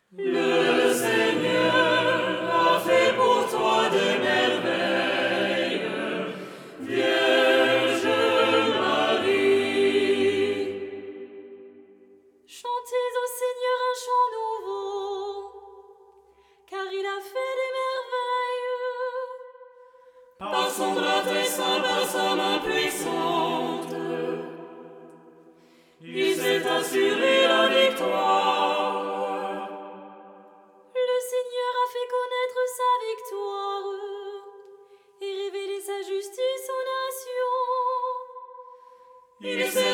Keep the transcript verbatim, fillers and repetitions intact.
Le Seigneur a fait pour toi des merveilles, Vierge Marie. Chantez au Seigneur un chant nouveau, car il a fait des merveilles. Par son bras très saint, par sa main puissante, il s'est assuré la victoire. Le Seigneur a fait connaître sa victoire et révélé sa justice aux nations. Il s'est